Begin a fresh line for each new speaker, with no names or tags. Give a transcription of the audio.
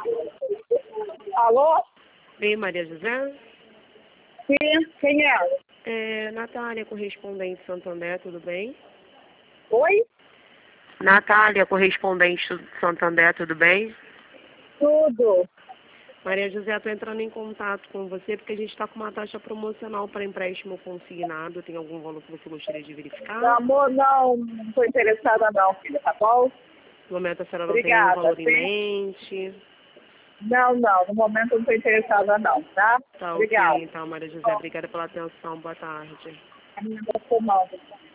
Alô?
Bem, Maria José?
Sim, quem é?
Natália, correspondente Santander, tudo bem?
Oi?
Natália, correspondente Santander, tudo bem?
Tudo.
Maria José, estou entrando em contato com você porque a gente está com uma taxa promocional para empréstimo consignado. Tem algum valor que você gostaria de verificar?
Meu amor, não estou interessada não, filha, tá bom?
No momento a senhora não tem nenhum
Obrigada,
valor em
sim.
mente.
Não, no momento eu não estou interessada não, tá?
Tá ok,
Obrigada.
então, Maria José. Obrigada pela atenção. Boa tarde.
A minha tá tomando.